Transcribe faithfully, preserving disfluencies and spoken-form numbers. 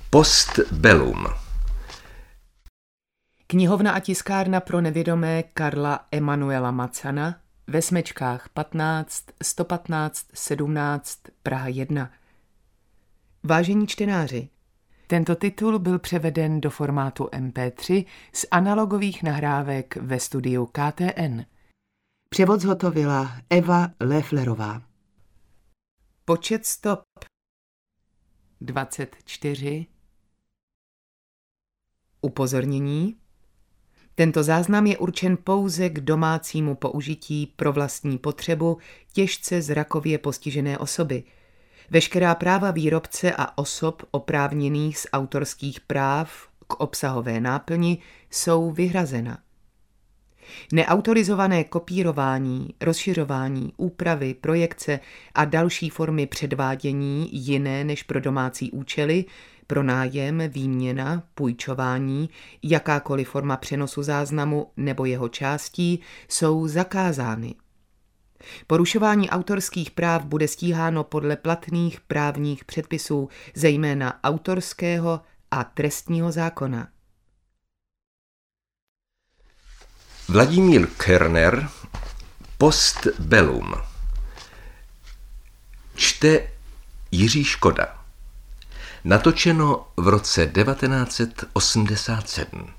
Postbellum. Knihovna a tiskárna pro nevědomé Karla Emanuela Macana ve Smečkách patnáct, sto patnáct, sedmnáct, Praha jedna. Vážení čtenáři, tento titul byl převeden do formátu em pé tři z analogových nahrávek ve studiu K T N. Převod zhotovila Eva Lefflerová. Počet stop dvacet čtyři. Upozornění. Tento záznam je určen pouze k domácímu použití pro vlastní potřebu těžce zrakově postižené osoby. Veškerá práva výrobce a osob oprávněných z autorských práv k obsahové náplni jsou vyhrazena. Neautorizované kopírování, rozšiřování, úpravy, projekce a další formy předvádění jiné než pro domácí účely, pronájem, výměna, půjčování, jakákoliv forma přenosu záznamu nebo jeho částí jsou zakázány. Porušování autorských práv bude stíháno podle platných právních předpisů, zejména autorského a trestního zákona. Vladimír Körner, Postbellum. Čte Jiří Škoda. Natočeno v roce devatenáct set osmdesát sedm.